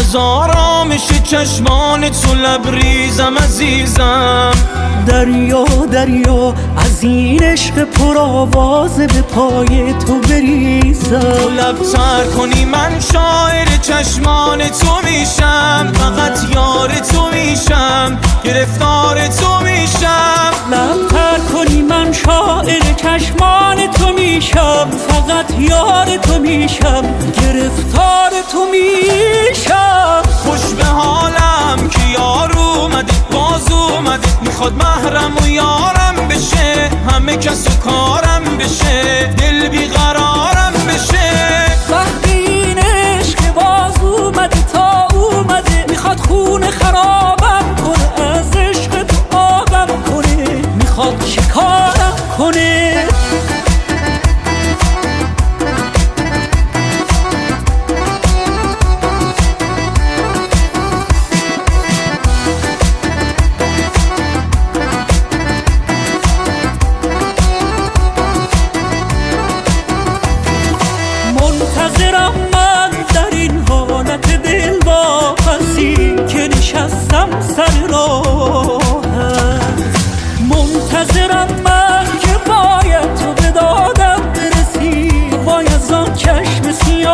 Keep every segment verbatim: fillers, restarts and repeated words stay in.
از آرامش چشمان تو لبریزم عزیزم. دریا دریا از این عشق پرآوازه به پای تو بریزم. تو لب تر کنی من شاعر چشمان تو میشم، فقط یار تو میشم، گرفتار تو میشم. لب تر کنی من شاعر چشمان تو میشم، فقط یار تو میشم، گرفتار تو میشم. خوش به حالم که یار اومده باز اومده، میخواد محرم و یارم بشه، همه کس و کارم بشه، دل بیقرارم بشه. وقتی این عشق باز اومده تا اومده، میخواد خون خرابم کنه، از عشق تو آبم کنه، میخواد شکارم کنه. منتظرم من در این حالت دل واپسی که نشستم سر راهت. منتظرم من که باید تو به دادم برسی، وای از آن چشم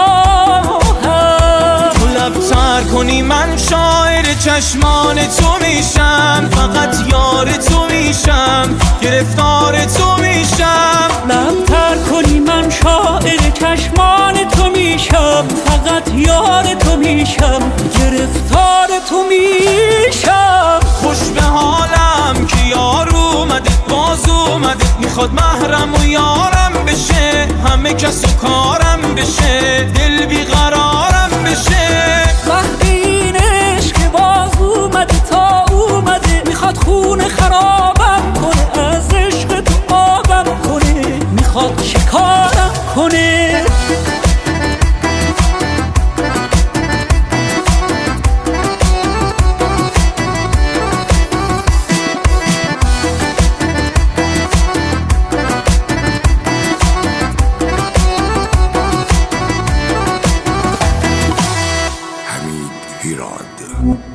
سیاهت. تو لب تر کنی من شاعر چشمان تو میشم، فقط یار تو میشم، گرفتار تو میشم. لب تر کنی من شاعر چشمان تو میشم، فقط یار تو میشم، گرفتار تو میشم. خوش به حالم که یار اومده باز اومده، میخواد محرم و یارم بشه، همه کس و کارم بشه، دل بیقرارم بشه. وقتی این عشق باز اومده تا اومده، میخواد خون خرابم کنه، از عشق تو آبم کنه، میخواد شکارم کنه. حمید هیراد.